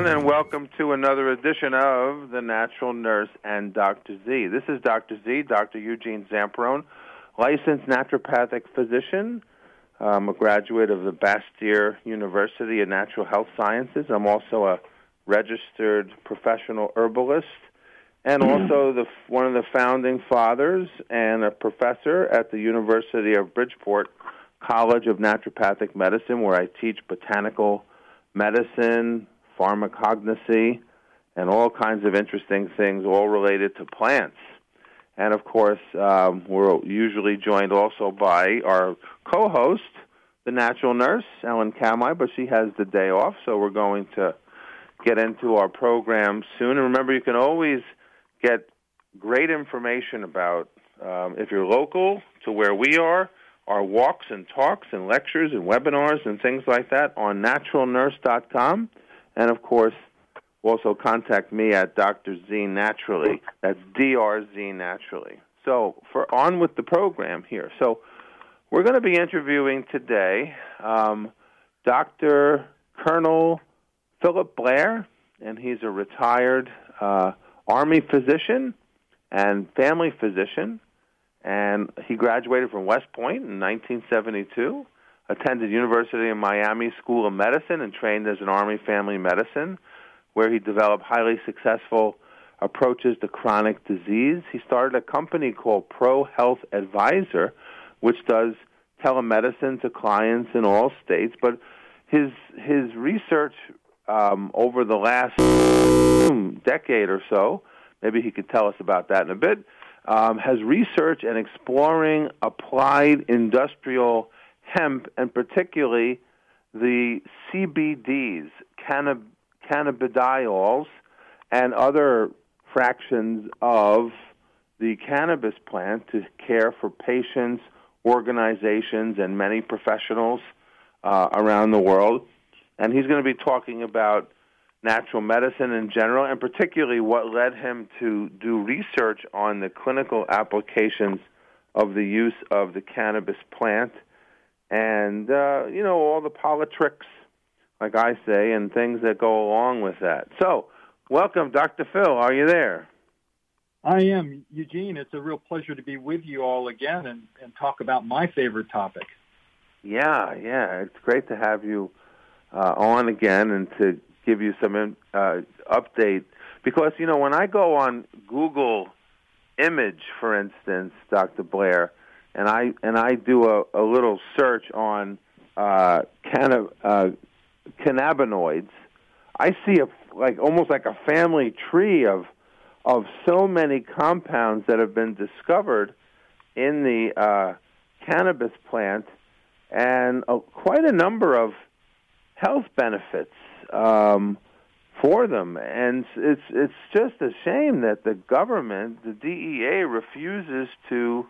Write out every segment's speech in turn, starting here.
everyone, and welcome to another edition of The Natural Nurse and Dr. Z. This is Dr. Z, Dr. Eugene Zamperone, licensed naturopathic physician. I'm a graduate of the Bastyr University of Natural Health Sciences. I'm also a registered professional herbalist and also one of the founding fathers and a professor at the University of Bridgeport College of Naturopathic Medicine, where I teach botanical medicine, pharmacognosy, and all kinds of interesting things, all related to plants. And, of course, we're usually joined also by our co-host, the natural nurse, Ellen Kamai, but she has the day off, so we're going to get into our program soon. And remember, you can always get great information about, if you're local to where we are, our walks and talks and lectures and webinars and things like that on naturalnurse.com. And, of course, also contact me at Dr. Z Naturally. That's DRZ Naturally. So on with the program here. So we're going to be interviewing today Dr. Colonel Philip Blair, and he's a retired Army physician and family physician. And he graduated from West Point in 1972, attended University of Miami School of Medicine, and trained as an Army family medicine, where he developed highly successful approaches to chronic disease. He started a company called Pro Health Advisor, which does telemedicine to clients in all states. But his research over the last decade or so, maybe he could tell us about that in a bit, has research and exploring applied industrial hemp, and particularly the CBDs, cannabidiols, and other fractions of the cannabis plant to care for patients, organizations, and many professionals around the world. And he's going to be talking about natural medicine in general, and particularly what led him to do research on the clinical applications of the use of the cannabis plant, and, all the politics, like I say, and things that go along with that. So, welcome, Dr. Phil. Are you there? I am, Eugene. It's a real pleasure to be with you all again and talk about my favorite topic. Yeah. It's great to have you on again and to give you some update. Because, when I go on Google Image, for instance, Dr. Blair, and I do a little search on cannabinoids, I see almost like a family tree of so many compounds that have been discovered in the cannabis plant, and quite a number of health benefits for them. And it's just a shame that the government, the DEA, refuses to.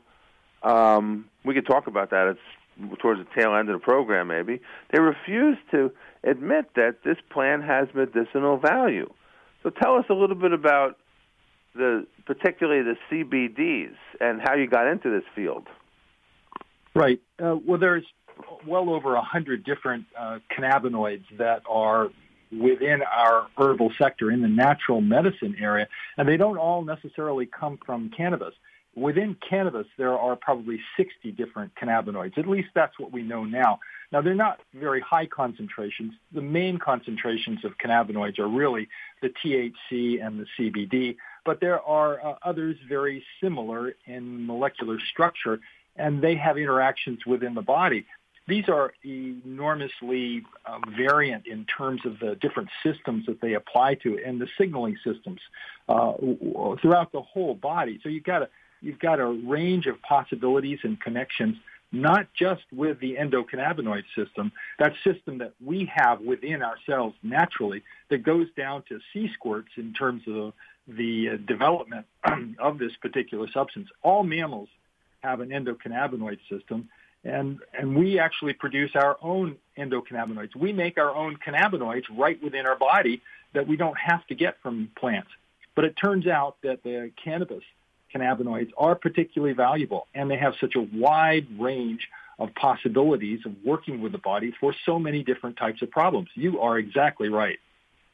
We could talk about that. It's towards the tail end of the program, maybe. They refuse to admit that this plant has medicinal value. So tell us a little bit about particularly the CBDs and how you got into this field. Right. Well, there's well over 100 different cannabinoids that are within our herbal sector in the natural medicine area, and they don't all necessarily come from cannabis. Within cannabis, there are probably 60 different cannabinoids. At least that's what we know now. Now, they're not very high concentrations. The main concentrations of cannabinoids are really the THC and the CBD, but there are others very similar in molecular structure, and they have interactions within the body. These are enormously variant in terms of the different systems that they apply to and the signaling systems throughout the whole body. So you've got a range of possibilities and connections, not just with the endocannabinoid system, that system that we have within ourselves naturally that goes down to C-squirts in terms of the development of this particular substance. All mammals have an endocannabinoid system, and we actually produce our own endocannabinoids. We make our own cannabinoids right within our body that we don't have to get from plants. But it turns out that the cannabis cannabinoids are particularly valuable, and they have such a wide range of possibilities of working with the body for so many different types of problems. You are exactly right.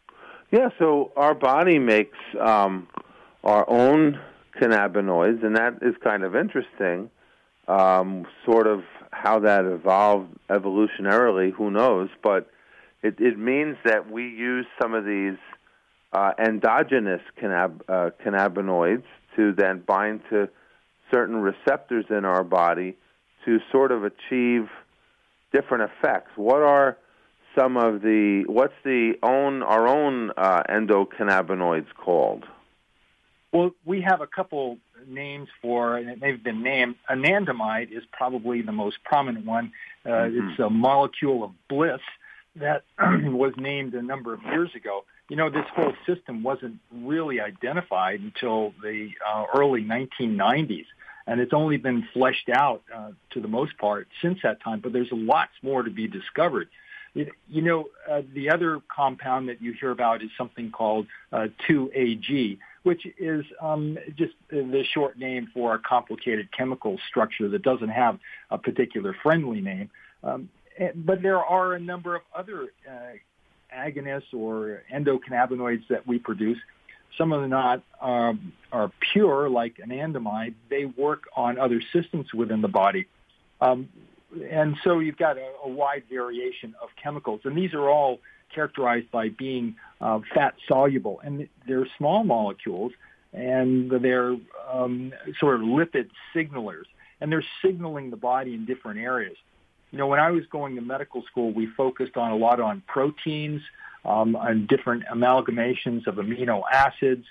Yeah, so our body makes our own cannabinoids, and that is kind of interesting. Sort of how that evolved evolutionarily, who knows? But it means that we use some of these endogenous cannabinoids to then bind to certain receptors in our body to sort of achieve different effects. What are some of what's our own endocannabinoids called? Well, we have a couple names for, and they've been named. Anandamide is probably the most prominent one. It's a molecule of bliss that was named a number of years ago. You know, this whole system wasn't really identified until the early 1990s, and it's only been fleshed out to the most part since that time, but there's lots more to be discovered. You know, the other compound that you hear about is something called 2-AG, which is just the short name for a complicated chemical structure that doesn't have a particular friendly name. But there are a number of other agonists or endocannabinoids that we produce. Some of them are pure, like anandamide. They work on other systems within the body. And so you've got a wide variation of chemicals. And these are all characterized by being fat-soluble. And they're small molecules, and they're sort of lipid signalers. And they're signaling the body in different areas. You know, when I was going to medical school, we focused a lot on proteins, on different amalgamations of amino acids,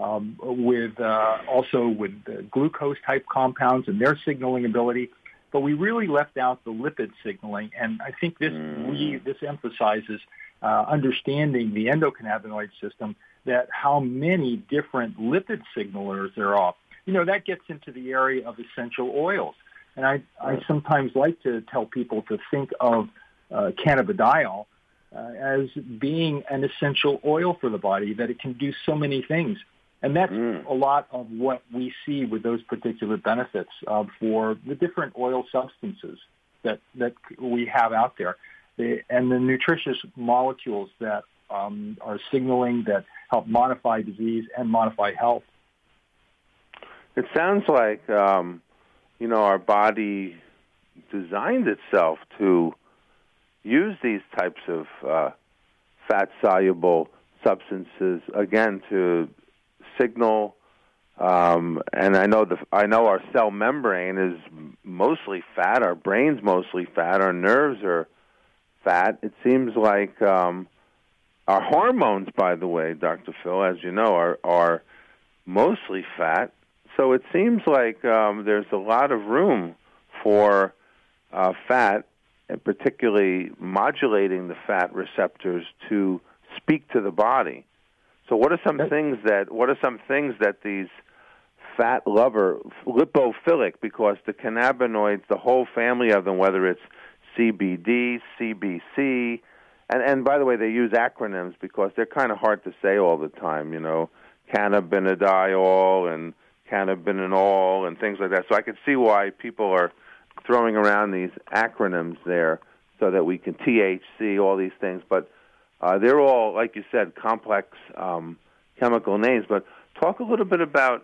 also with glucose-type compounds and their signaling ability. But we really left out the lipid signaling, and I think this emphasizes understanding the endocannabinoid system, that how many different lipid signalers there are. You know, that gets into the area of essential oils. And I sometimes like to tell people to think of cannabidiol as being an essential oil for the body, that it can do so many things. And that's a lot of what we see with those particular benefits for the different oil substances that we have out there, and the nutritious molecules that are signaling, that help modify disease and modify health. It sounds like, our body designed itself to use these types of fat-soluble substances, again, to signal, and I know our cell membrane is mostly fat, our brain's mostly fat, our nerves are fat. It seems like our hormones, by the way, Dr. Phil, as you know, are mostly fat. So it seems like there's a lot of room for fat, and particularly modulating the fat receptors to speak to the body. So what are some things that these fat lipophilic, because the cannabinoids, the whole family of them, whether it's CBD, CBC, and by the way, they use acronyms because they're kind of hard to say all the time, cannabinol and cannabinol and things like that. So I can see why people are throwing around these acronyms there so that we can THC, all these things, but they're all, like you said, complex chemical names. But talk a little bit about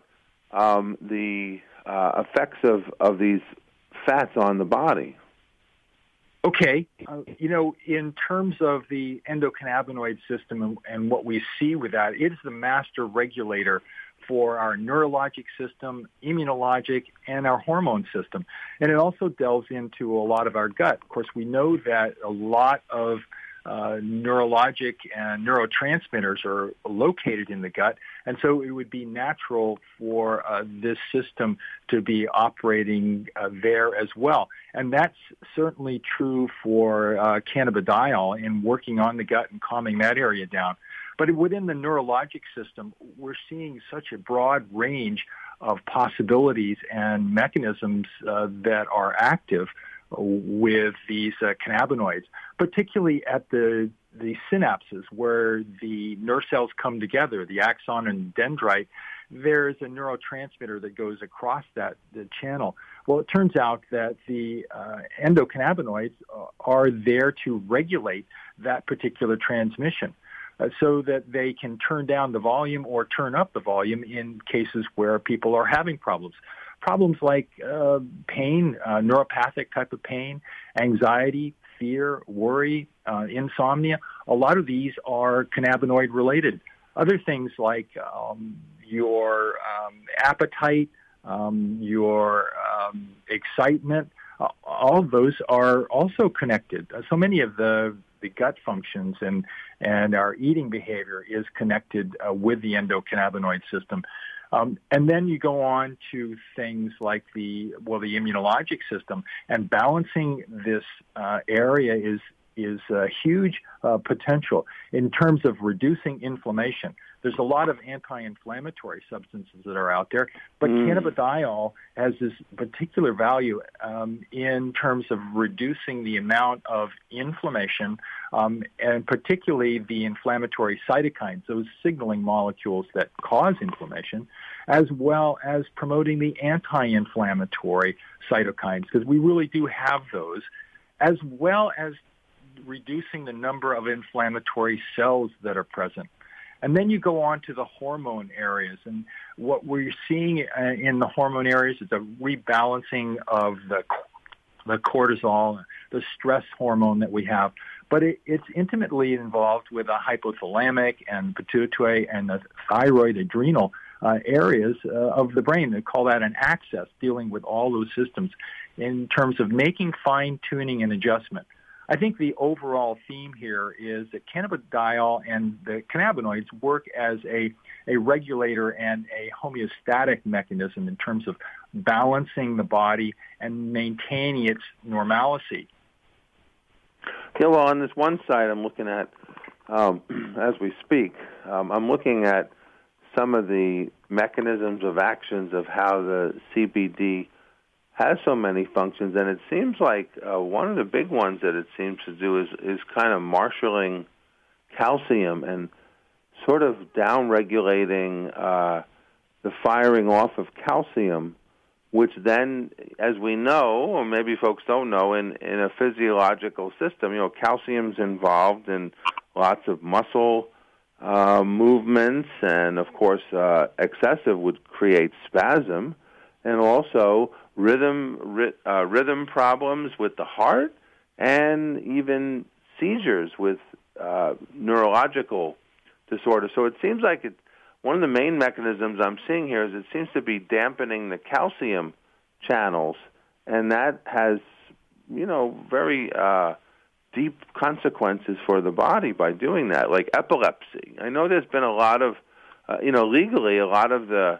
the effects of these fats on the body. Okay. In terms of the endocannabinoid system and what we see with that, it is the master regulator for our neurologic system, immunologic, and our hormone system. And it also delves into a lot of our gut. Of course, we know that a lot of neurologic and neurotransmitters are located in the gut, and so it would be natural for this system to be operating there as well. And that's certainly true for cannabidiol in working on the gut and calming that area down. But within the neurologic system, we're seeing such a broad range of possibilities and mechanisms that are active with these cannabinoids, particularly at the synapses where the nerve cells come together, the axon and dendrite. There's a neurotransmitter that goes across the channel. Well, it turns out that the endocannabinoids are there to regulate that particular transmission. so that they can turn down the volume or turn up the volume in cases where people are having problems. Problems like pain, neuropathic type of pain, anxiety, fear, worry, insomnia. A lot of these are cannabinoid related. Other things like your appetite, your excitement, all of those are also connected. So many of the gut functions and our eating behavior is connected with the endocannabinoid system. And then you go on to things like the immunologic system, and balancing this area is a huge potential in terms of reducing inflammation. There's a lot of anti-inflammatory substances that are out there, but cannabidiol has this particular value in terms of reducing the amount of inflammation, and particularly the inflammatory cytokines, those signaling molecules that cause inflammation, as well as promoting the anti-inflammatory cytokines, because we really do have those, as well as reducing the number of inflammatory cells that are present. And then you go on to the hormone areas, and what we're seeing in the hormone areas is a rebalancing of the cortisol, the stress hormone that we have. But it's intimately involved with the hypothalamic and pituitary and the thyroid adrenal areas of the brain. They call that an axis, dealing with all those systems in terms of making fine-tuning and adjustment. I think the overall theme here is that cannabidiol and the cannabinoids work as a regulator and a homeostatic mechanism in terms of balancing the body and maintaining its normalcy. Yeah, well, on this one side, I'm looking at, as we speak, I'm looking at some of the mechanisms of actions of how the CBD has so many functions, and it seems like one of the big ones that it seems to do is kind of marshaling calcium and sort of down-regulating the firing off of calcium, which then, as we know, or maybe folks don't know, in a physiological system, calcium's involved in lots of muscle movements, and of course excessive would create spasm, and also rhythm problems with the heart, and even seizures with neurological disorders. So it seems like one of the main mechanisms I'm seeing here is it seems to be dampening the calcium channels, and that has, very deep consequences for the body by doing that, like epilepsy. I know there's been a lot of, legally, a lot of the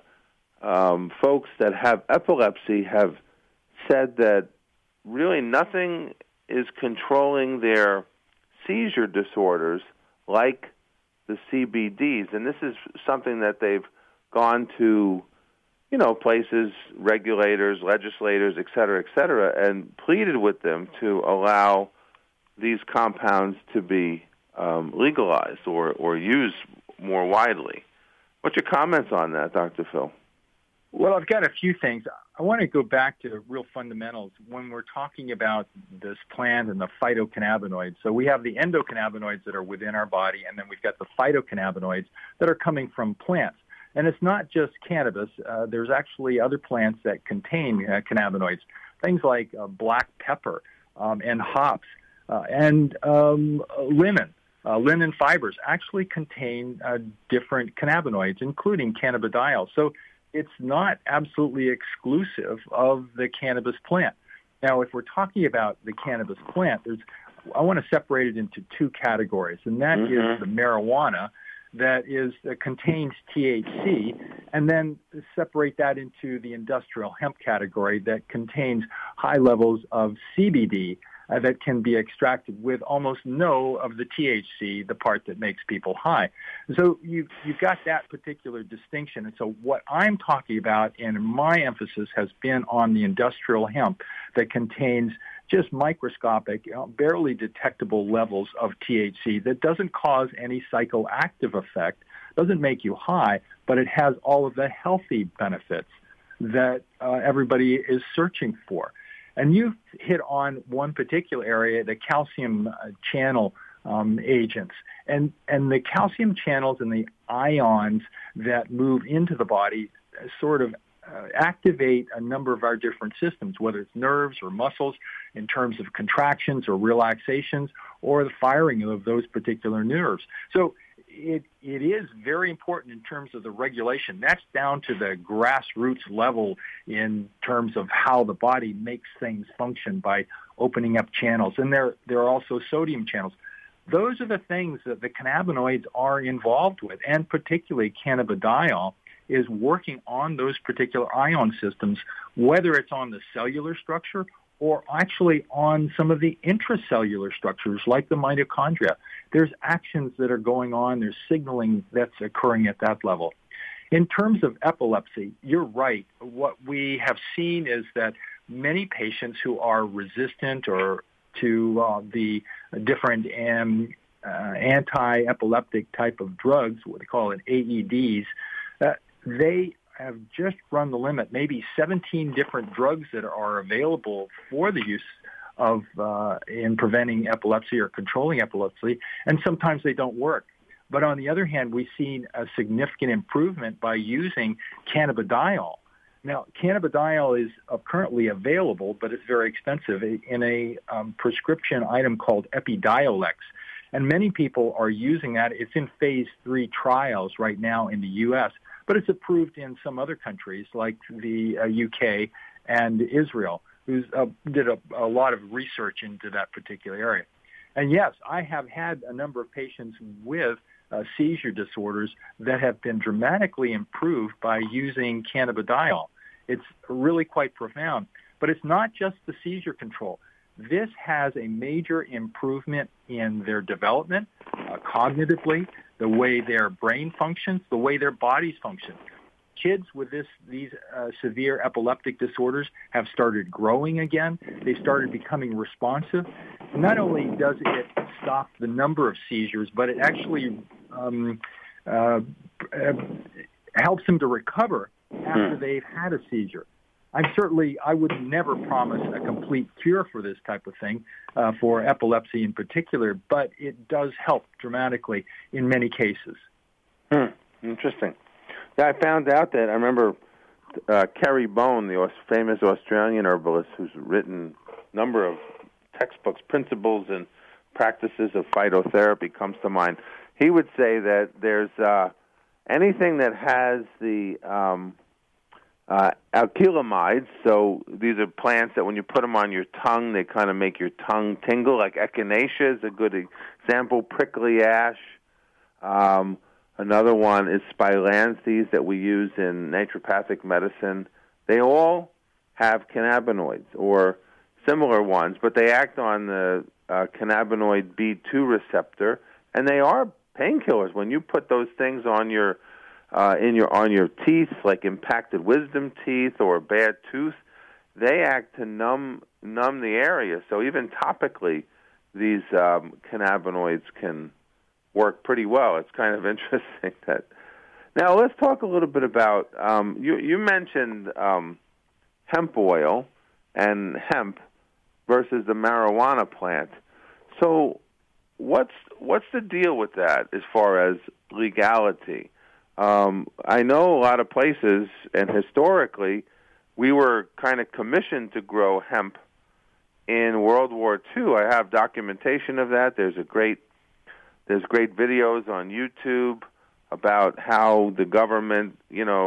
folks that have epilepsy have said that really nothing is controlling their seizure disorders like the CBDs. And this is something that they've gone to, places, regulators, legislators, et cetera, and pleaded with them to allow these compounds to be legalized or used more widely. What's your comments on that, Dr. Phil? Well, I've got a few things. I want to go back to real fundamentals when we're talking about this plant and the phytocannabinoids. So we have the endocannabinoids that are within our body, and then we've got the phytocannabinoids that are coming from plants. And it's not just cannabis. There's actually other plants that contain cannabinoids, things like black pepper and hops and lemon. Linen fibers actually contain different cannabinoids, including cannabidiol. So it's not absolutely exclusive of the cannabis plant. Now, if we're talking about the cannabis plant, I want to separate it into two categories, and that is the marijuana that contains THC, and then separate that into the industrial hemp category that contains high levels of CBD that can be extracted with almost no of the THC, the part that makes people high. So you've got that particular distinction. And so what I'm talking about, and my emphasis has been on the industrial hemp that contains just microscopic, barely detectable levels of THC that doesn't cause any psychoactive effect, doesn't make you high, but it has all of the healthy benefits that everybody is searching for. And you've hit on one particular area, the calcium channel agents. And the calcium channels and the ions that move into the body sort of activate a number of our different systems, whether it's nerves or muscles in terms of contractions or relaxations or the firing of those particular nerves. So it is very important in terms of the regulation. That's down to the grassroots level in terms of how the body makes things function by opening up channels. And there are also sodium channels. Those are the things that the cannabinoids are involved with, and particularly cannabidiol is working on those particular ion systems, whether it's on the cellular structure or actually on some of the intracellular structures like the mitochondria. There's actions that are going on. There's signaling that's occurring at that level. In terms of epilepsy, you're right. What we have seen is that many patients who are resistant or to the different anti-epileptic type of drugs, what they call it AEDs, they have just run the limit. Maybe 17 different drugs that are available for the use of in preventing epilepsy or controlling epilepsy, and sometimes they don't work. But on the other hand, we've seen a significant improvement by using cannabidiol. Now, cannabidiol is currently available, but it's very expensive in a prescription item called Epidiolex. And many people are using that. It's in phase 3 trials right now in the U.S., but it's approved in some other countries like the UK and Israel, who did a lot of research into that particular area. And yes, I have had a number of patients with seizure disorders that have been dramatically improved by using cannabidiol. It's really quite profound. But it's not just the seizure control. This has a major improvement in their development, cognitively, the way their brain functions, the way their bodies function. Kids with these severe epileptic disorders have started growing again. They started becoming responsive. Not only does it stop the number of seizures, but it actually helps them to recover after they've had a seizure. I would never promise a complete cure for this type of thing, for epilepsy in particular, but it does help dramatically in many cases. Interesting. Yeah, I found out that I remember Kerry Bone, the famous Australian herbalist who's written a number of textbooks, principles and practices of phytotherapy comes to mind. He would say that there's anything that has the alkylamides, so these are plants that when you put them on your tongue, they kind of make your tongue tingle, like echinacea is a good example, prickly ash. Another one is spilanthes that we use in naturopathic medicine. They all have cannabinoids or similar ones, but they act on the cannabinoid B2 receptor, and they are painkillers. When you put those things on your on your teeth, like impacted wisdom teeth or a bad tooth, they act to numb the area. So even topically, these cannabinoids can work pretty well. It's kind of interesting that. Now let's talk a little bit about you mentioned hemp oil and hemp versus the marijuana plant. So what's the deal with that as far as legality? I know a lot of places, and historically, we were kind of commissioned to grow hemp in World War II. I have documentation of that. There's great videos on YouTube about how the government,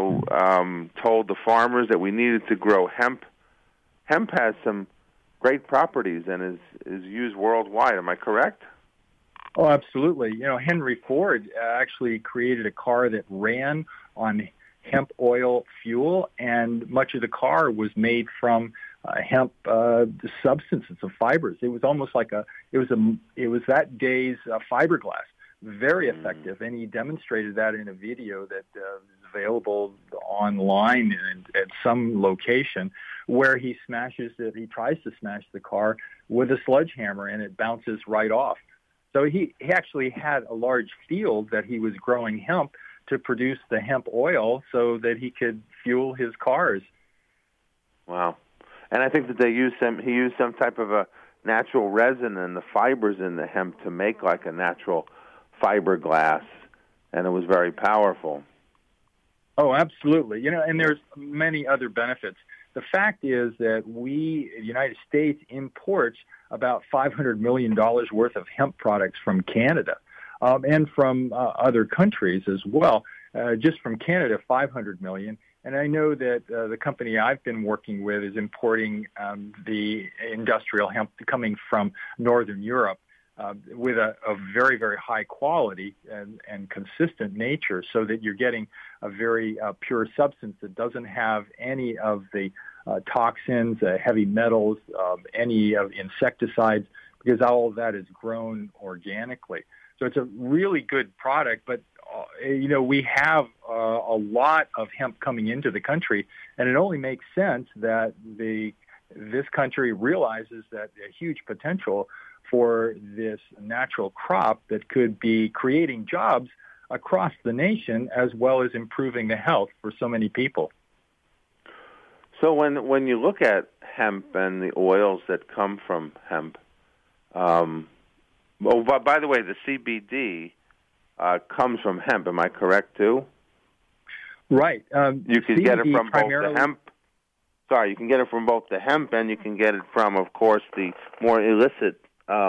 told the farmers that we needed to grow hemp. Hemp has some great properties and is used worldwide. Am I correct? Oh, absolutely. Henry Ford actually created a car that ran on hemp oil fuel, and much of the car was made from hemp substances of fibers. It was almost like it was that day's fiberglass. Very effective, and he demonstrated that in a video that is available online at some location where he tries to smash the car with a sledgehammer, and it bounces right off. So he actually had a large field that he was growing hemp to produce the hemp oil so that he could fuel his cars. Wow. And I think that he used some type of a natural resin and the fibers in the hemp to make like a natural fiberglass, and it was very powerful. Oh, absolutely. And there's many other benefits. The fact is that the United States, imports about $500 million worth of hemp products from Canada and from other countries as well. Just from Canada, $500 million. And I know that the company I've been working with is importing the industrial hemp coming from Northern Europe with a very, very high quality and consistent nature, so that you're getting a very pure substance that doesn't have any of the toxins, heavy metals, any of insecticides, because all of that is grown organically. So it's a really good product, but we have a lot of hemp coming into the country, and it only makes sense that this country realizes that a huge potential for this natural crop that could be creating jobs across the nation, as well as improving the health for so many people. So when you look at hemp and the oils that come from hemp, by the way, the CBD comes from hemp. Am I correct too? Right. You can get it from both the hemp. Sorry, you can get it from both the hemp, and you can get it from, of course, the more illicit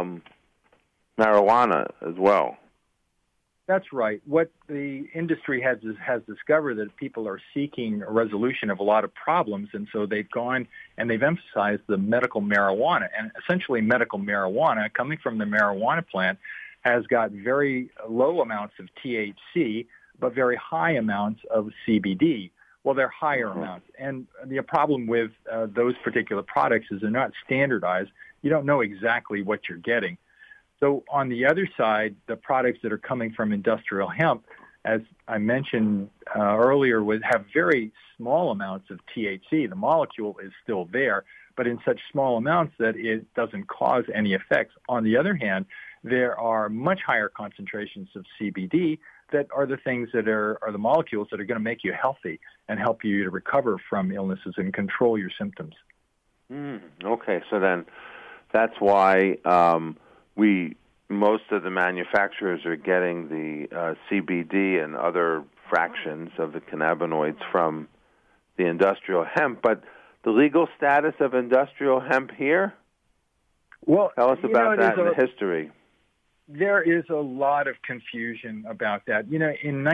marijuana as well. That's right. What the industry has discovered that people are seeking a resolution of a lot of problems, and so they've gone and they've emphasized the medical marijuana. And essentially medical marijuana coming from the marijuana plant has got very low amounts of THC, but very high amounts of CBD. Well, they're higher amounts. And the problem with those particular products is they're not standardized. You don't know exactly what you're getting. So on the other side, the products that are coming from industrial hemp, as I mentioned earlier, have very small amounts of THC. The molecule is still there, but in such small amounts that it doesn't cause any effects. On the other hand, there are much higher concentrations of CBD that are the things that are the molecules that are going to make you healthy and help you to recover from illnesses and control your symptoms. Okay, so then that's why most of the manufacturers are getting the CBD and other fractions of the cannabinoids from the industrial hemp. But the legal status of industrial hemp here? Well, tell us about that and the history. There is a lot of confusion about that. In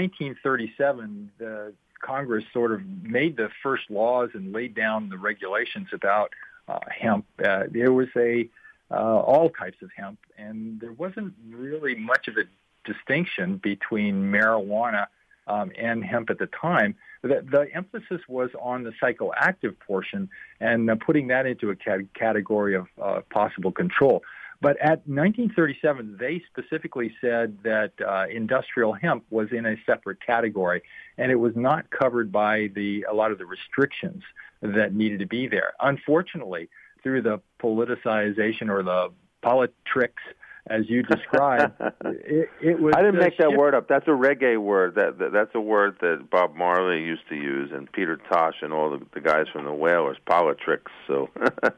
1937, the Congress sort of made the first laws and laid down the regulations about hemp. There was all types of hemp, and there wasn't really much of a distinction between marijuana and hemp at the time. The emphasis was on the psychoactive portion and putting that into a category of possible control. But at 1937, they specifically said that industrial hemp was in a separate category, and it was not covered by a lot of the restrictions that needed to be there. Unfortunately, through the politicization or the politricks, as you described, it was... I didn't make that word up. That's a reggae word. That's a word that Bob Marley used to use, and Peter Tosh and all the guys from the Wailers, politricks. So,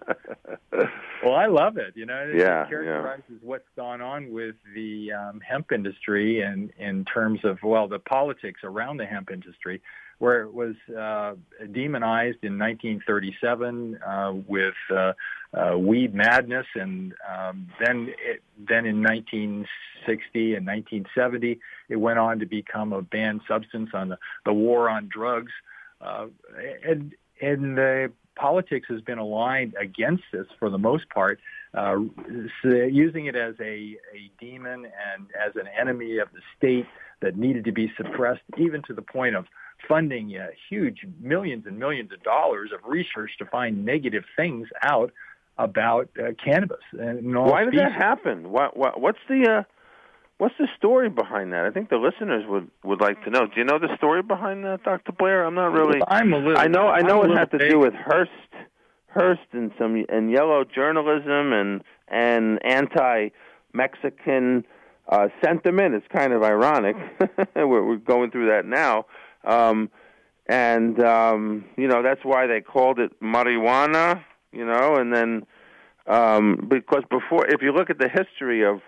well, I love it. It characterizes what's gone on with the hemp industry, and in terms of the politics around the hemp industry, where it was demonized in 1937 with weed madness, and then in 1960 and 1970 it went on to become a banned substance on the war on drugs, and the politics has been aligned against this for the most part, using it as a demon and as an enemy of the state that needed to be suppressed, even to the point of funding huge millions and millions of dollars of research to find negative things out about cannabis. And why did that happen? What's the story behind that? I think the listeners would like to know. Do you know the story behind that, Dr. Blair? I'm not really. I know it had to do with Hearst and yellow journalism and anti-Mexican sentiment. It's kind of ironic. We're going through that now. That's why they called it marijuana, and then Because before, if you look at the history of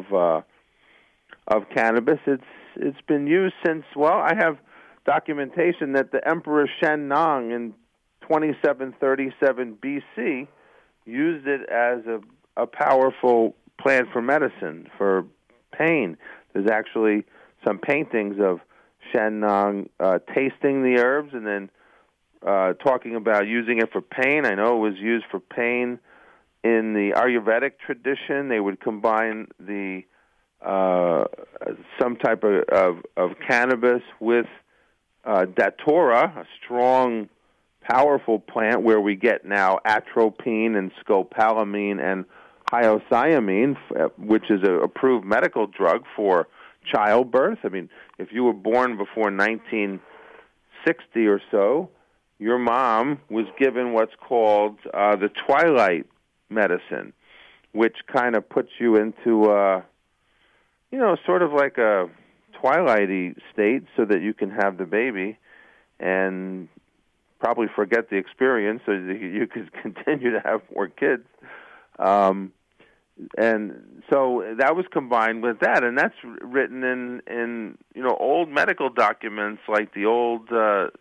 cannabis, it's been used since, well, I have documentation that the Emperor Shen Nong in 2737 BC used it as a powerful plant for medicine, for pain. There's actually some paintings of Shen Nong tasting the herbs and then talking about using it for pain. I know it was used for pain in the Ayurvedic tradition. They would combine the some type of cannabis with datura, a strong, powerful plant where we get now atropine and scopolamine and hyoscyamine, which is an approved medical drug for childbirth. I mean, if you were born before 1960 or so, your mom was given what's called the twilight medicine, which kind of puts you into, sort of like a twilighty state so that you can have the baby and probably forget the experience so that you could continue to have more kids. And so that was combined with that, and that's written in old medical documents like the old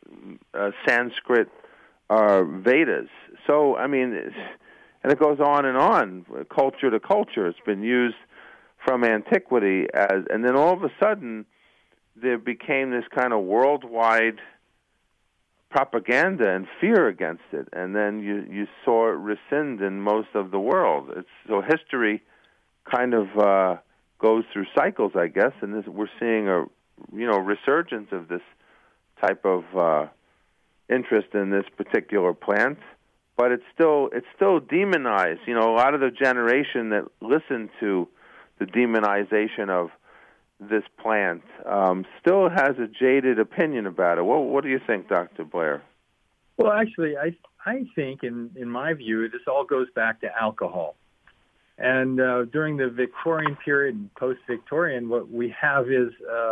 Sanskrit Vedas. So, I mean, and it goes on, culture to culture. It's been used from antiquity, and then all of a sudden there became this kind of worldwide propaganda and fear against it, and then you saw it rescind in most of the world. So history kind of goes through cycles, I guess, and we're seeing a resurgence of this type of interest in this particular plant. But it's still demonized. A lot of the generation that listened to the demonization of this plant still has a jaded opinion about it. What do you think, Dr. Blair? Well, actually, I think, in my view, this all goes back to alcohol. And during the Victorian period and post-Victorian, what we have is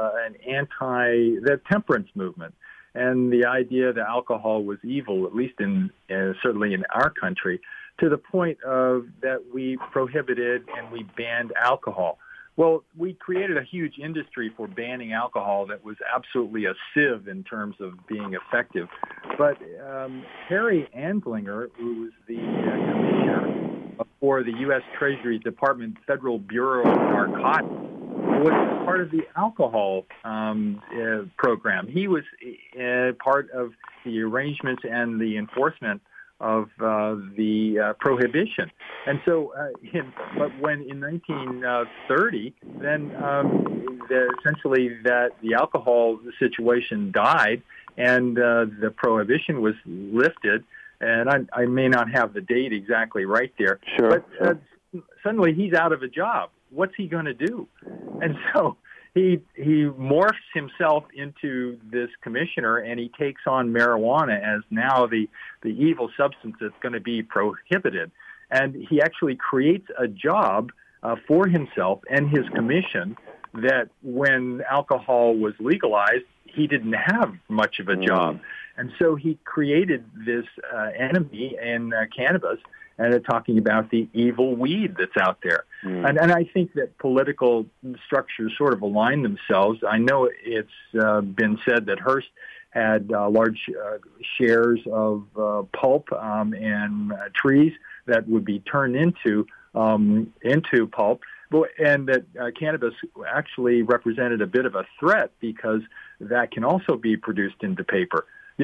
the temperance movement, and the idea that alcohol was evil, at least certainly in our country, to the point of that we prohibited and we banned alcohol. Well, we created a huge industry for banning alcohol that was absolutely a sieve in terms of being effective. But Harry Anslinger, who was the commissioner for the U.S. Treasury Department Federal Bureau of Narcotics, was part of the alcohol program. He was part of the arrangements and the enforcement of the prohibition. And so, but when in 1930, then essentially that the alcohol situation died and the prohibition was lifted, and I may not have the date exactly right there, sure, but suddenly he's out of a job. What's he going to do? And so he morphs himself into this commissioner, and he takes on marijuana as now the evil substance that's going to be prohibited. And he actually creates a job for himself and his commission that when alcohol was legalized, he didn't have much of a job. And so he created this enemy in cannabis, and talking about the evil weed that's out there. And I think that political structures sort of align themselves. I know it's been said that Hearst had large shares of pulp and trees that would be turned into pulp, and that cannabis actually represented a bit of a threat because that can also be produced into paper.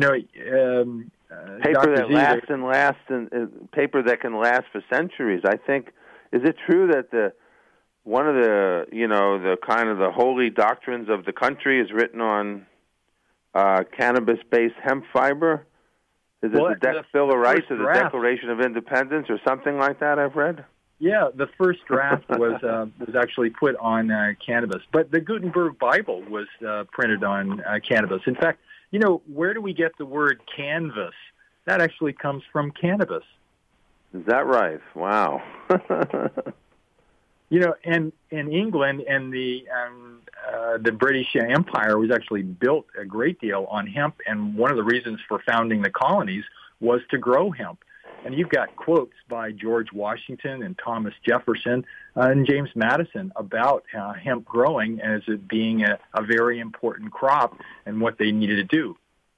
Paper that lasts and lasts, and paper that can last for centuries. I think, is it true that one of the the kind of the holy doctrines of the country is written on cannabis-based hemp fiber? Is it the Bill of Rights or the Declaration of Independence or something like that? I've read. Yeah, the first draft was actually put on cannabis, but the Gutenberg Bible was printed on cannabis. In fact, where do we get the word canvas? That actually comes from cannabis. Is that right? Wow. And in England and the British Empire was actually built a great deal on hemp, and one of the reasons for founding the colonies was to grow hemp. And you've got quotes by George Washington and Thomas Jefferson and James Madison about hemp growing as it being a very important crop and what they needed to do.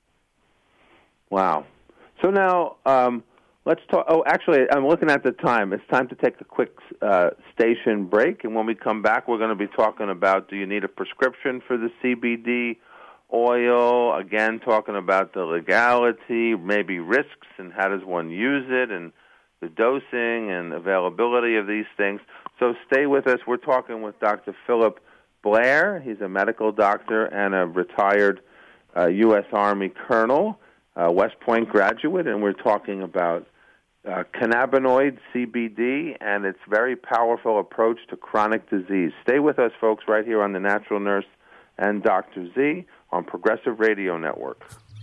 Wow. So now let's talk. Oh, actually, I'm looking at the time. It's time to take a quick station break. And when we come back, we're going to be talking about, do you need a prescription for the CBD oil? Again, talking about the legality, maybe risks, and how does one use it, and the dosing and availability of these things. So stay with us. We're talking with Dr. Philip Blair. He's a medical doctor and a retired U.S. Army colonel, West Point graduate, and we're talking about cannabinoid, CBD, and its very powerful approach to chronic disease. Stay with us, folks, right here on The Natural Nurse and Dr. Z on Progressive Radio Network.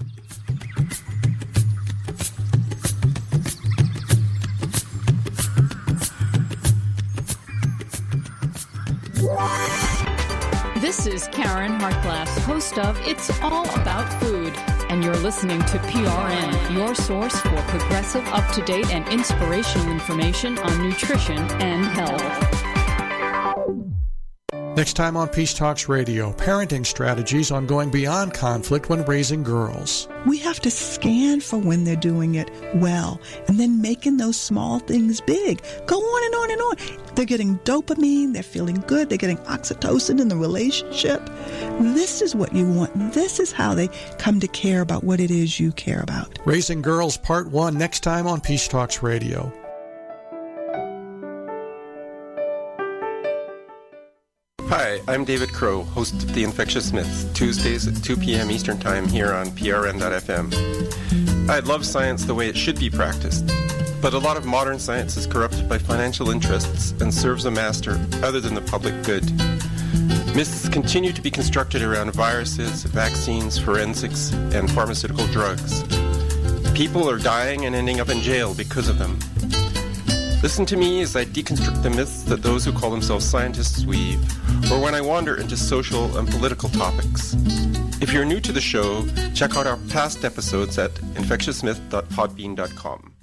This is Karen Hartglass, host of It's All About Food, and you're listening to PRN, your source for progressive, up-to-date, and inspirational information on nutrition and health. Next time on Peace Talks Radio, parenting strategies on going beyond conflict when raising girls. We have to scan for when they're doing it well, and then making those small things big. Go on and on and on. They're getting dopamine, they're feeling good, they're getting oxytocin in the relationship. This is what you want. This is how they come to care about what it is you care about. Raising Girls Part 1 next time on Peace Talks Radio. Hi, I'm David Crow, host of The Infectious Myths, Tuesdays at 2 p.m. Eastern Time here on PRN.FM. I love science the way it should be practiced, but a lot of modern science is corrupted by financial interests and serves a master other than the public good. Myths continue to be constructed around viruses, vaccines, forensics, and pharmaceutical drugs. People are dying and ending up in jail because of them. Listen to me as I deconstruct the myths that those who call themselves scientists weave, or when I wander into social and political topics. If you're new to the show, check out our past episodes at infectiousmyth.podbean.com.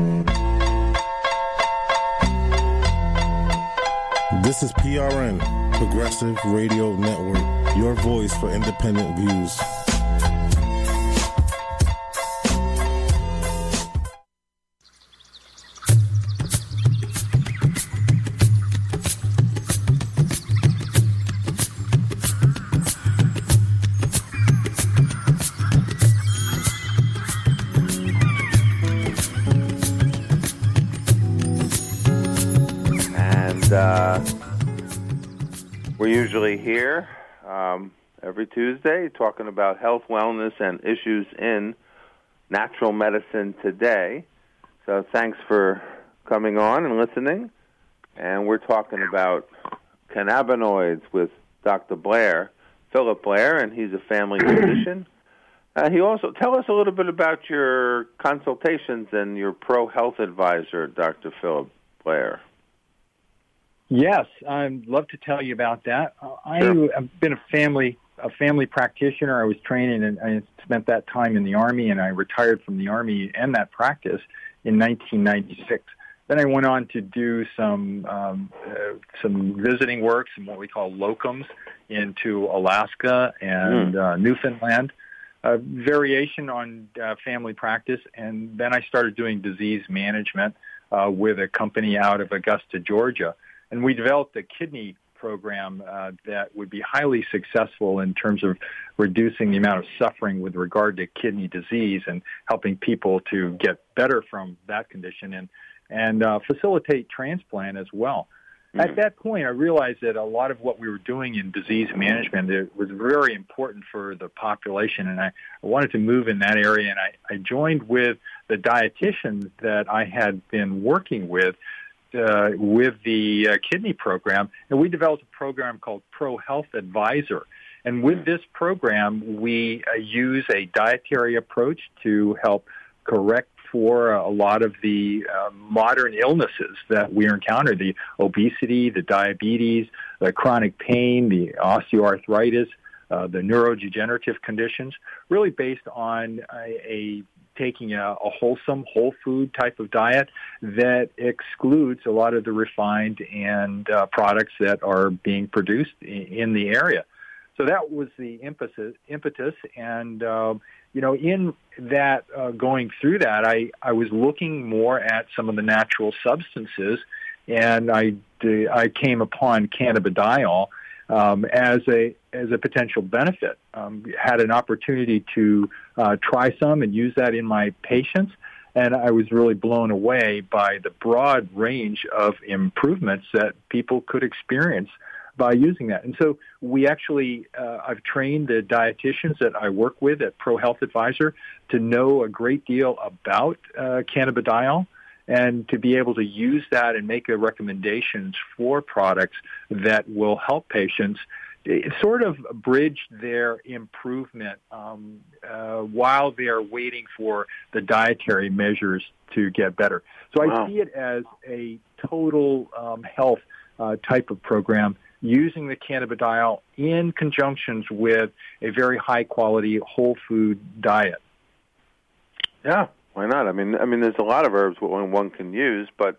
This is PRN, Progressive Radio Network, your voice for independent views. We're usually here every Tuesday talking about health, wellness, and issues in natural medicine today. So thanks for coming on and listening. And we're talking about cannabinoids with Dr. Blair, Philip Blair, and he's a family physician. He also, tell us a little bit about your consultations and your pro-health advisor, Dr. Philip Blair. Yes, I'd love to tell you about that. I've been a family practitioner. I was trained and I spent that time in the Army, and I retired from the Army and that practice in 1996. Then I went on to do some visiting work, some what we call locums, into Alaska and Newfoundland, variation on family practice, and then I started doing disease management with a company out of Augusta, Georgia. And we developed a kidney program that would be highly successful in terms of reducing the amount of suffering with regard to kidney disease and helping people to get better from that condition and facilitate transplant as well. Mm-hmm. At that point, I realized that a lot of what we were doing in disease management, it was very important for the population, and I wanted to move in that area, and I joined with the dietitians that I had been working with the kidney program, and we developed a program called Pro Health Advisor. And with this program, we use a dietary approach to help correct for a lot of the modern illnesses that we encounter, the obesity, the diabetes, the chronic pain, the osteoarthritis, the neurodegenerative conditions, really based on a taking a wholesome, whole food type of diet that excludes a lot of the refined and products that are being produced in the area. So that was the impetus, and in that going through that, I was looking more at some of the natural substances, and I came upon cannabidiol as a potential benefit. Had an opportunity to try some and use that in my patients, and I was really blown away by the broad range of improvements that people could experience by using that. And so we actually, I've trained the dietitians that I work with at Pro Health Advisor to know a great deal about cannabidiol and to be able to use that and make recommendations for products that will help patients sort of bridge their improvement while they're waiting for the dietary measures to get better. So I see it as a total health type of program, using the cannabidiol in conjunctions with a very high-quality whole food diet. Yeah, why not? I mean, there's a lot of herbs one can use, but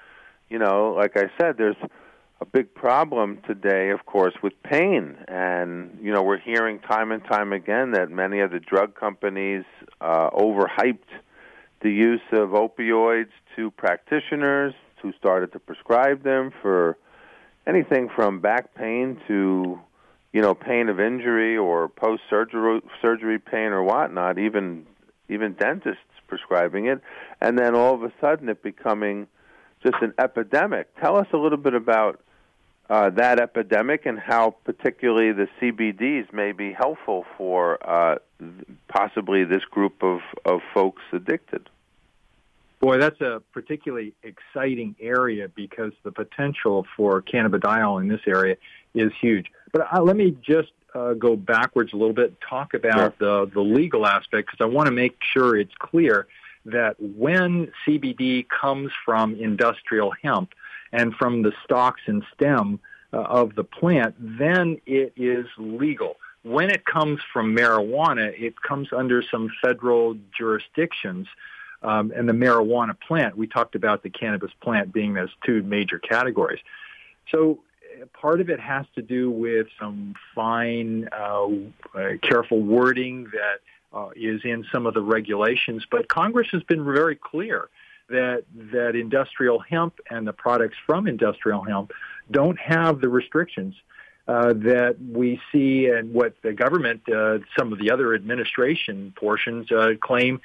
like I said, there's a big problem today, of course, with pain, and we're hearing time and time again that many of the drug companies overhyped the use of opioids to practitioners who started to prescribe them for anything from back pain to, pain of injury or post-surgery pain or whatnot, even dentists prescribing it, and then all of a sudden it becoming just an epidemic. Tell us a little bit about that epidemic and how particularly the CBDs may be helpful for possibly this group of folks addicted. Boy, that's a particularly exciting area because the potential for cannabidiol in this area is huge. But let me just go backwards a little bit, talk about the legal aspect, because I want to make sure it's clear that when CBD comes from industrial hemp and from the stalks and stem of the plant, then it is legal. When it comes from marijuana, it comes under some federal jurisdictions. And the marijuana plant, we talked about the cannabis plant being those two major categories. So part of it has to do with some fine, careful wording that is in some of the regulations. But Congress has been very clear that industrial hemp and the products from industrial hemp don't have the restrictions that we see, and what the government, some of the other administration portions claim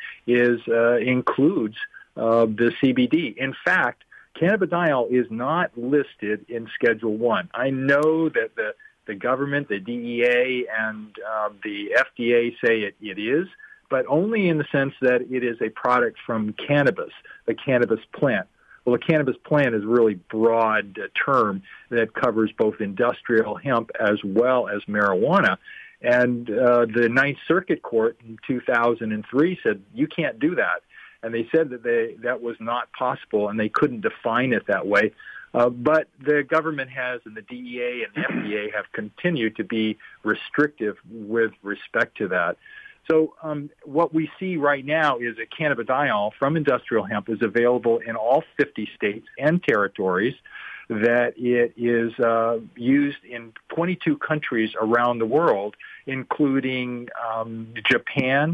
includes the CBD. In fact, cannabidiol is not listed in Schedule 1. I know that the government, the DEA, and the FDA say it is, but only in the sense that it is a product from cannabis, the cannabis plant. Well, the cannabis plant is a really broad term that covers both industrial hemp as well as marijuana. And the Ninth Circuit Court in 2003 said, you can't do that. And they said that that was not possible, and they couldn't define it that way. But the government has, and the DEA and the FDA have continued to be restrictive with respect to that. So what we see right now is that cannabidiol from industrial hemp is available in all 50 states and territories, that it is used in 22 countries around the world, including Japan,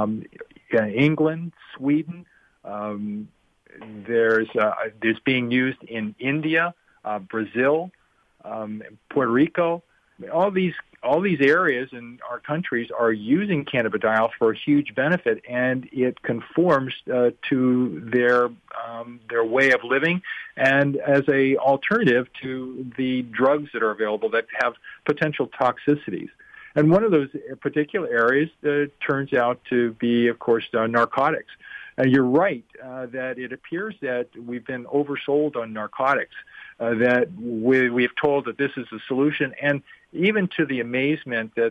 England, Sweden. There's being used in India, Brazil, Puerto Rico. All these areas in our countries are using cannabidiol for a huge benefit, and it conforms to their way of living, and as a alternative to the drugs that are available that have potential toxicities. And one of those particular areas turns out to be, of course, narcotics. And you're right that it appears that we've been oversold on narcotics, that we've told that this is a solution, and even to the amazement that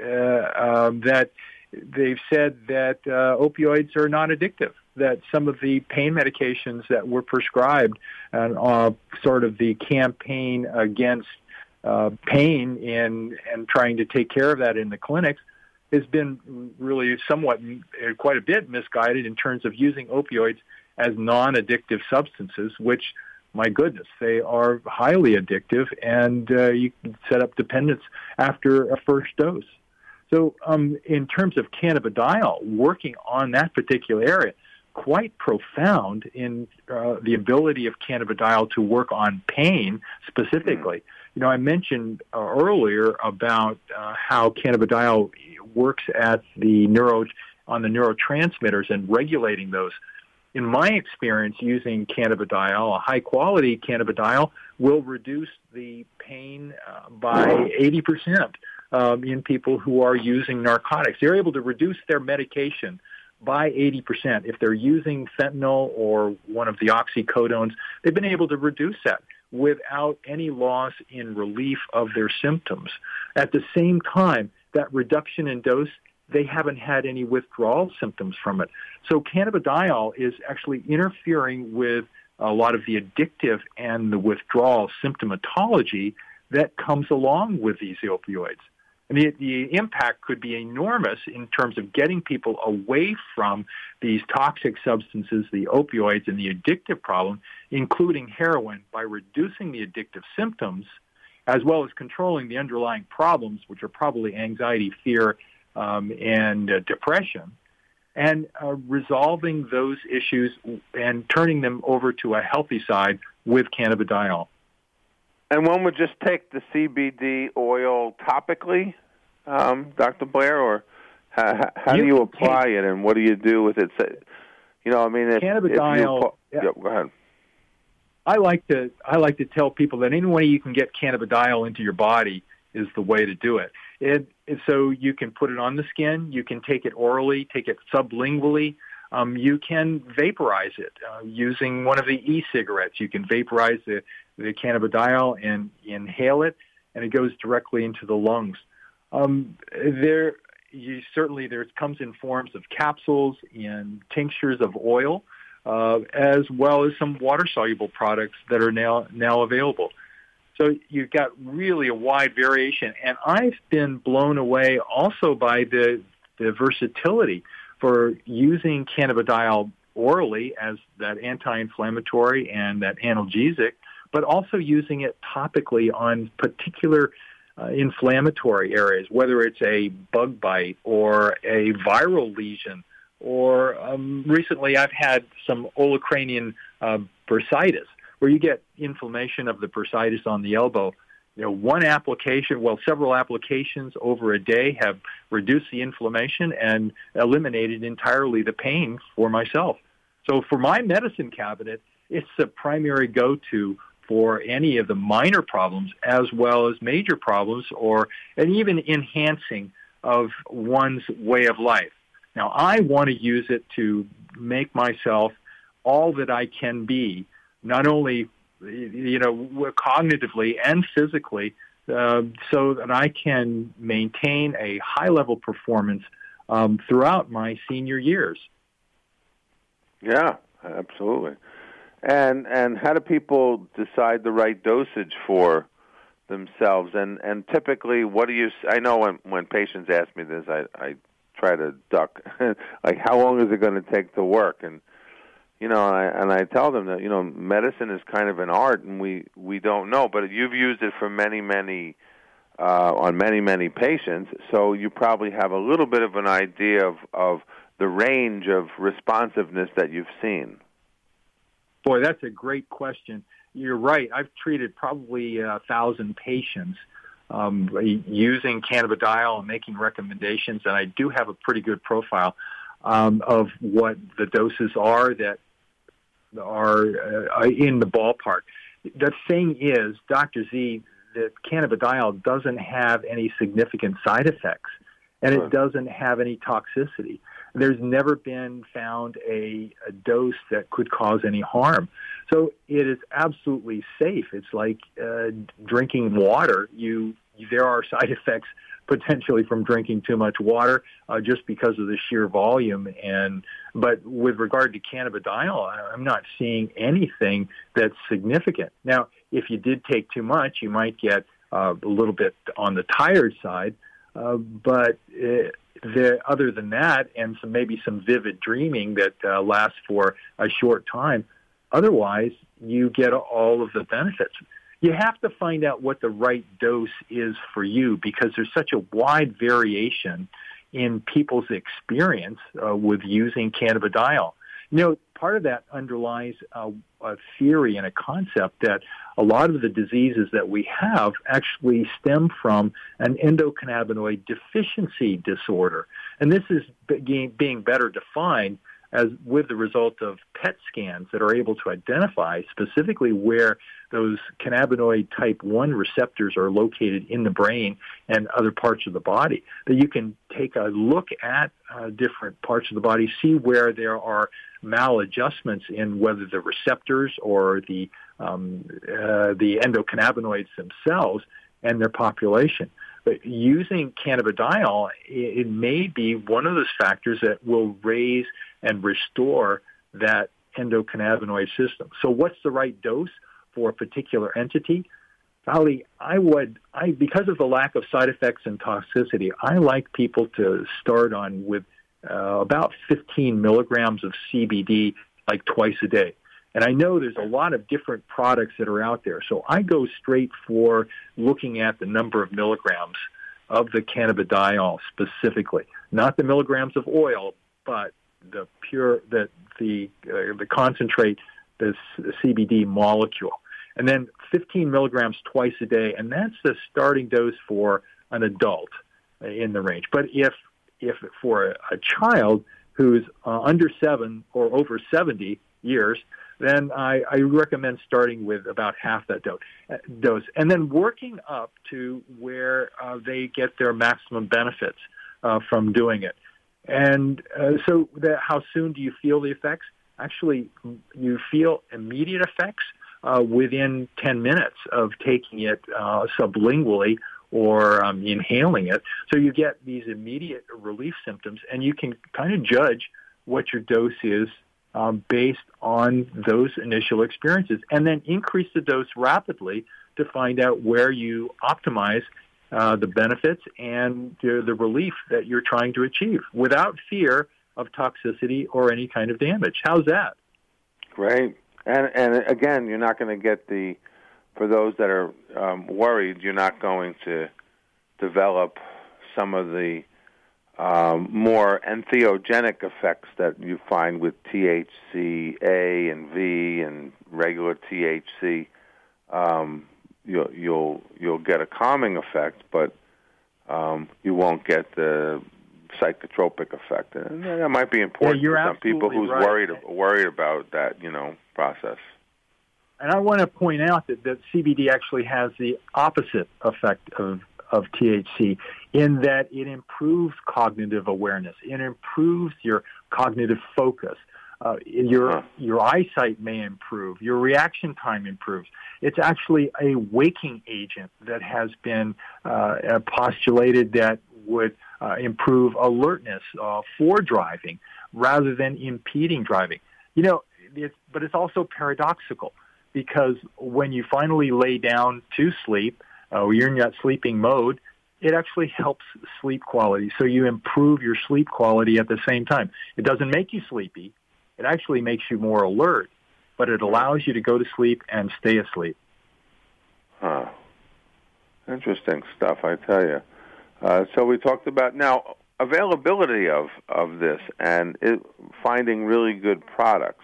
that they've said that opioids are not addictive, that some of the pain medications that were prescribed and sort of the campaign against pain and trying to take care of that in the clinics has been really somewhat, quite a bit misguided in terms of using opioids as non-addictive substances, which, my goodness, they are highly addictive, and you can set up dependence after a first dose. So in terms of cannabidiol, working on that particular area, quite profound in the ability of cannabidiol to work on pain specifically. You know, I mentioned earlier about how cannabidiol works at on the neurotransmitters and regulating those. In my experience, using cannabidiol, a high-quality cannabidiol will reduce the pain by 80% in people who are using narcotics. They're able to reduce their medication by 80%. If they're using fentanyl or one of the oxycodones, they've been able to reduce that without any loss in relief of their symptoms. At the same time, that reduction in dose, they haven't had any withdrawal symptoms from it. So cannabidiol is actually interfering with a lot of the addictive and the withdrawal symptomatology that comes along with these opioids. And the impact could be enormous in terms of getting people away from these toxic substances, the opioids, and the addictive problem, including heroin, by reducing the addictive symptoms, as well as controlling the underlying problems, which are probably anxiety, fear, and depression, and resolving those issues and turning them over to a healthy side with cannabidiol. And one would just take the CBD oil topically, Dr. Blair, or how do you apply it, and what do you do with it? You know, I mean, cannabidiol. Go ahead. I like to tell people that any way you can get cannabidiol into your body is the way to do it. So you can put it on the skin, you can take it orally, take it sublingually. You can vaporize it using one of the e-cigarettes. You can vaporize the cannabidiol and inhale it, and it goes directly into the lungs. There comes in forms of capsules and tinctures of oil, as well as some water-soluble products that are now available. So you've got really a wide variation, and I've been blown away also by the versatility for using cannabidiol orally as that anti-inflammatory and that analgesic, but also using it topically on particular inflammatory areas, whether it's a bug bite or a viral lesion, or recently I've had some olecranian bursitis, where you get inflammation of the bursitis on the elbow. You know, several applications over a day have reduced the inflammation and eliminated entirely the pain for myself. So for my medicine cabinet, it's the primary go-to for any of the minor problems as well as major problems, and even enhancing of one's way of life. Now, I want to use it to make myself all that I can be, not only, cognitively and physically, so that I can maintain a high-level performance throughout my senior years. Yeah, absolutely. And how do people decide the right dosage for themselves? And typically, I know when patients ask me this, I try to duck. Like, how long is it going to take to work? And I tell them that, medicine is kind of an art, and we don't know. But you've used it for on many patients, so you probably have a little bit of an idea of the range of responsiveness that you've seen. Boy, that's a great question. You're right. I've treated probably 1,000 patients using cannabidiol and making recommendations, and I do have a pretty good profile of what the doses are that are in the ballpark. The thing is, Dr. Z, that cannabidiol doesn't have any significant side effects, and it doesn't have any toxicity. There's never been found a dose that could cause any harm. So it is absolutely safe. It's like drinking water. There are side effects potentially from drinking too much water just because of the sheer volume. But with regard to cannabidiol, I'm not seeing anything that's significant. Now, if you did take too much, you might get a little bit on the tired side, but other than that, and maybe some vivid dreaming that lasts for a short time, otherwise you get all of the benefits. You have to find out what the right dose is for you because there's such a wide variation in people's experience with using cannabidiol. Part of that underlies a theory and a concept that a lot of the diseases that we have actually stem from an endocannabinoid deficiency disorder. And this is being better defined as with the result of PET scans that are able to identify specifically where those cannabinoid type 1 receptors are located in the brain and other parts of the body. That you can take a look at different parts of the body, see where there are maladjustments in whether the receptors or the endocannabinoids themselves and their population. But using cannabidiol, it may be one of those factors that will raise and restore that endocannabinoid system. So what's the right dose for a particular entity? Holly, because of the lack of side effects and toxicity, I like people to start on with about 15 milligrams of CBD like twice a day. And I know there's a lot of different products that are out there. So I go straight for looking at the number of milligrams of the cannabidiol specifically, not the milligrams of oil, but the concentrate, the CBD molecule. And then 15 milligrams twice a day, and that's the starting dose for an adult in the range. But if for a child who's under 7 or over 70 years, then I recommend starting with about half that dose, and then working up to where they get their maximum benefits from doing it. And how soon do you feel the effects? Actually, you feel immediate effects within 10 minutes of taking it sublingually or inhaling it. So you get these immediate relief symptoms, and you can kind of judge what your dose is based on those initial experiences, and then increase the dose rapidly to find out where you optimize the benefits and the relief that you're trying to achieve without fear of toxicity or any kind of damage. How's that? Great. And again, you're not going to get for those that are worried, you're not going to develop some of the more entheogenic effects that you find with THC A and V and regular THC. You'll get a calming effect, but you won't get the psychotropic effect, and that might be important for some people who's right. worried about that process. And I want to point out that CBD actually has the opposite effect of THC in that it improves cognitive awareness. It improves your cognitive focus. Your eyesight may improve. Your reaction time improves. It's actually a waking agent that has been postulated that would improve alertness for driving rather than impeding driving. But it's also paradoxical because when you finally lay down to sleep, you're in that sleeping mode, it actually helps sleep quality. So you improve your sleep quality at the same time. It doesn't make you sleepy. It actually makes you more alert, but it allows you to go to sleep and stay asleep. Huh. Interesting stuff, I tell you. So we talked about now availability of this and finding really good products.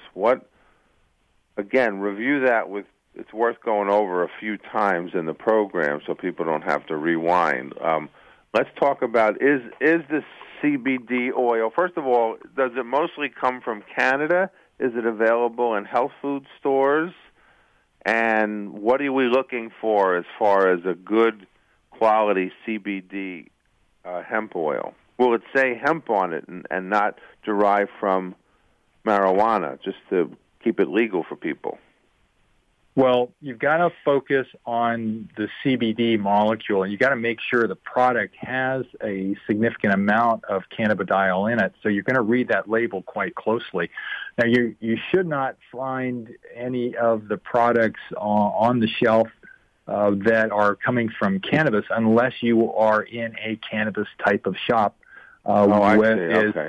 Review that with. It's worth going over a few times in the program so people don't have to rewind. Let's talk about is the CBD oil. First of all, does it mostly come from Canada? Is it available in health food stores? And what are we looking for as far as a good quality CBD hemp oil? Will it say hemp on it and not derived from marijuana, just to keep it legal for people? Well, you've got to focus on the CBD molecule, and you've got to make sure the product has a significant amount of cannabidiol in it. So you're going to read that label quite closely. Now, you should not find any of the products on the shelf that are coming from cannabis unless you are in a cannabis type of shop I see. Okay.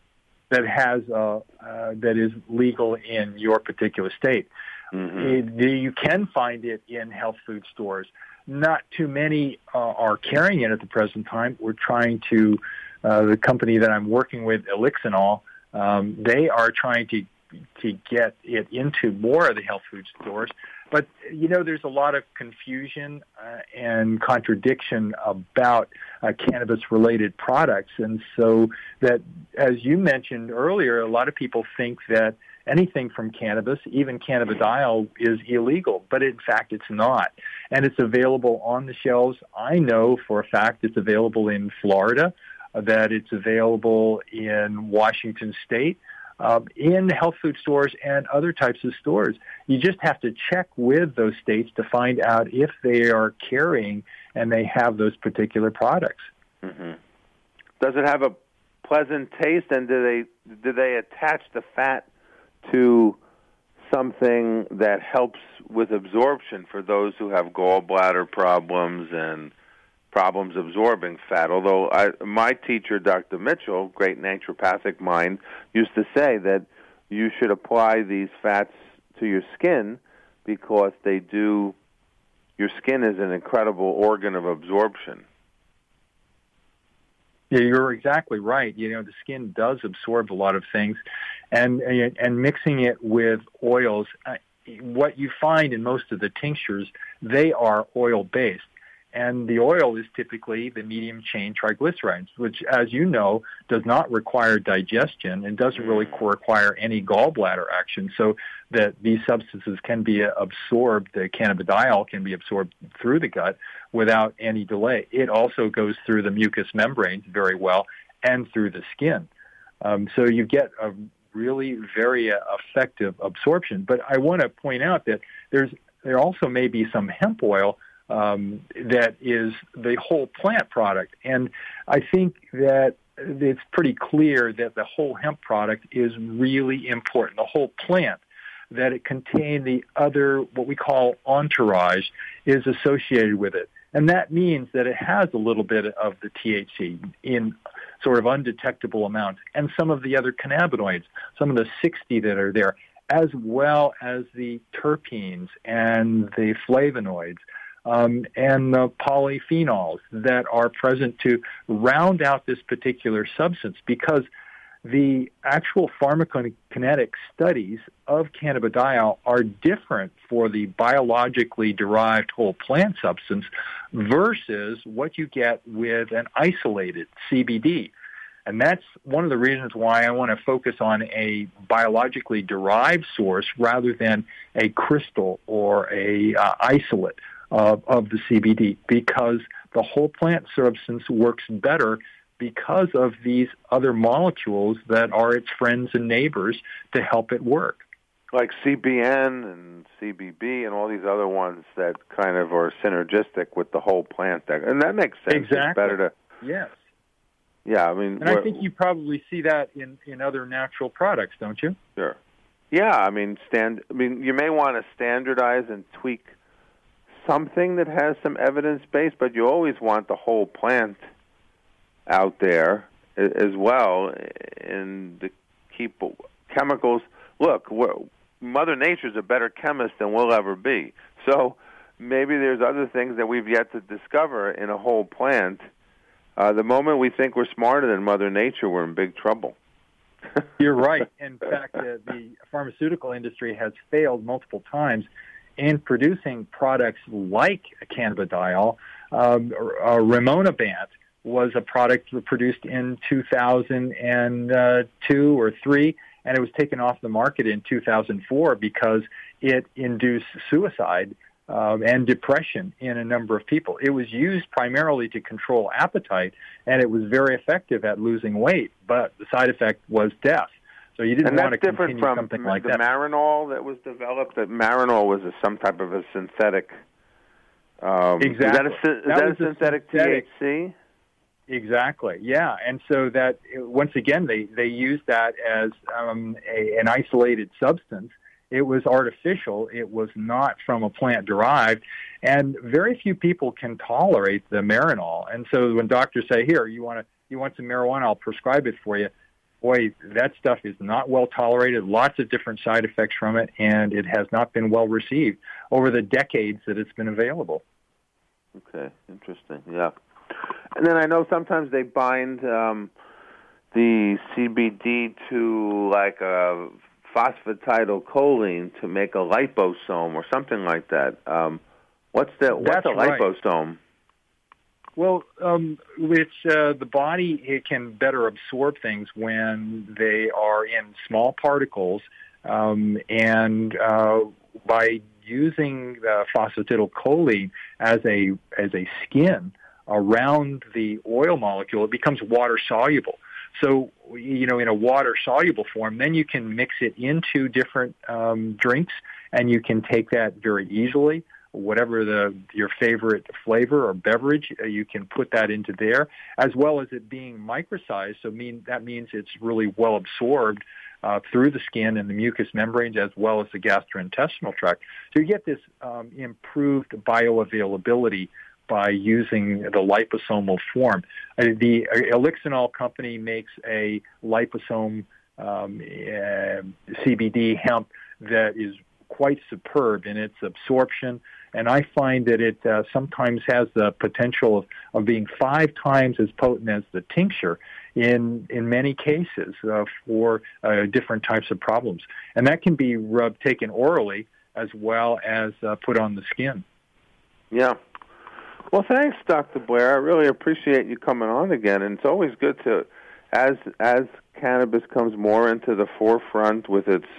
That is legal in your particular state. Mm-hmm. You can find it in health food stores. Not too many are carrying it at the present time. We're trying to, the company that I'm working with, Elixinol, they are trying to get it into more of the health food stores. But, there's a lot of confusion and contradiction about cannabis-related products. And so that, as you mentioned earlier, a lot of people think that anything from cannabis, even cannabidiol, is illegal. But in fact, it's not. And it's available on the shelves. I know for a fact it's available in Florida, that it's available in Washington State, in health food stores and other types of stores. You just have to check with those states to find out if they are carrying and they have those particular products. Mm-hmm. Does it have a pleasant taste, and do they attach the fat to something that helps with absorption for those who have gallbladder problems and problems absorbing fat? Although my teacher, Dr. Mitchell, great naturopathic mind, used to say that you should apply these fats to your skin because your skin is an incredible organ of absorption. Yeah, you're exactly right. The skin does absorb a lot of things, and mixing it with oils, what you find in most of the tinctures, they are oil-based. And the oil is typically the medium-chain triglycerides, which, as you know, does not require digestion and doesn't really require any gallbladder action, so that these substances can be absorbed, the cannabidiol can be absorbed through the gut without any delay. It also goes through the mucous membranes very well and through the skin. So you get a really very effective absorption. But I want to point out that there also may be some hemp oil that is the whole plant product. And I think that it's pretty clear that the whole hemp product is really important, the whole plant, that it contains the other, what we call entourage, is associated with it. And that means that it has a little bit of the THC in sort of undetectable amounts, and some of the other cannabinoids, some of the 60 that are there, as well as the terpenes and the flavonoids. And the polyphenols that are present to round out this particular substance, because the actual pharmacokinetic studies of cannabidiol are different for the biologically derived whole plant substance versus what you get with an isolated CBD. And that's one of the reasons why I want to focus on a biologically derived source rather than a crystal or a isolate of the CBD, because the whole plant substance works better because of these other molecules that are its friends and neighbors to help it work. Like CBN and CBB and all these other ones that kind of are synergistic with the whole plant. And that makes sense. Exactly. It's better to... Yes. Yeah, I mean... And I think you probably see that in other natural products, don't you? Sure. Yeah, I mean, you may want to standardize and tweak something that has some evidence base, but you always want the whole plant out there as well, and to keep chemicals. Look, Mother Nature's a better chemist than we'll ever be. So maybe there's other things that we've yet to discover in a whole plant. The moment we think we're smarter than Mother Nature, we're in big trouble. You're right. In fact, the pharmaceutical industry has failed multiple times in producing products like cannabidiol. Rimonabant was a product produced in 2002 or 3, and it was taken off the market in 2004 because it induced suicide and depression in a number of people. It was used primarily to control appetite, and it was very effective at losing weight, but the side effect was death. So you didn't want to continue something like that. And that's different from the Marinol that was developed. That Marinol was some type of a synthetic. Exactly. Is that a synthetic THC? Exactly. Yeah, and so that once again they used that as an isolated substance. It was artificial. It was not from a plant derived, and very few people can tolerate the Marinol. And so when doctors say, "Here, you want to you want some marijuana, I'll prescribe it for you. Boy, that stuff is not well tolerated, lots of different side effects from it, and it has not been well received over the decades that it's been available. Okay, interesting, yeah. And then I know sometimes they bind the CBD to like a phosphatidylcholine to make a liposome or something like that. What's a liposome? Right. Well, it's the body. It can better absorb things when they are in small particles, and by using the phosphatidylcholine as a skin around the oil molecule, it becomes water soluble. So, in a water soluble form, then you can mix it into different drinks, and you can take that very easily. Whatever your favorite flavor or beverage, you can put that into there, as well as it being microsized. So that means it's really well absorbed through the skin and the mucous membranes, as well as the gastrointestinal tract. So you get this improved bioavailability by using the liposomal form. The Elixinol company makes a liposome CBD hemp that is quite superb in its absorption, and I find that it sometimes has the potential of being 5 times as potent as the tincture in many cases for different types of problems. And that can be taken orally as well as put on the skin. Yeah. Well, thanks, Dr. Blair. I really appreciate you coming on again, and it's always good to, as cannabis comes more into the forefront with its,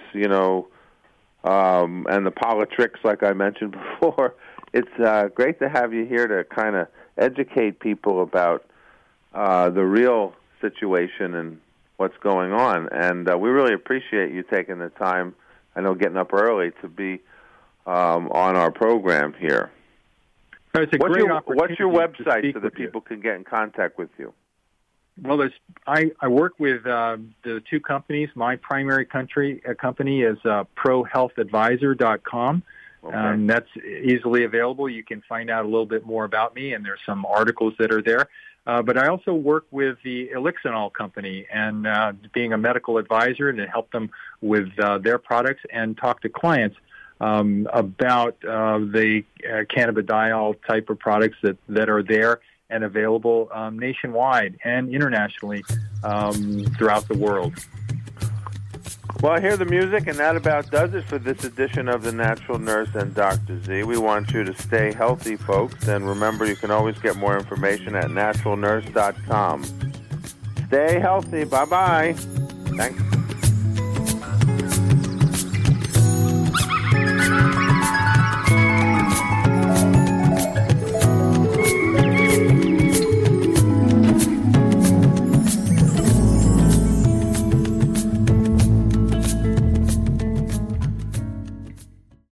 and the politics, like I mentioned before, it's great to have you here to kind of educate people about the real situation and what's going on. And we really appreciate you taking the time, I know getting up early, to be on our program here. It's a great opportunity. What's your website so that people can get in contact with you? Well, I work with the 2 companies. My primary company is prohealthadvisor.com. Okay. And that's easily available. You can find out a little bit more about me, and there's some articles that are there. But I also work with the Elixinol company and being a medical advisor to help them with their products and talk to clients about the cannabidiol type of products that are there and available nationwide and internationally throughout the world. Well, I hear the music, and that about does it for this edition of The Natural Nurse and Dr. Z. We want you to stay healthy, folks, and remember you can always get more information at naturalnurse.com. Stay healthy. Bye-bye. Thanks.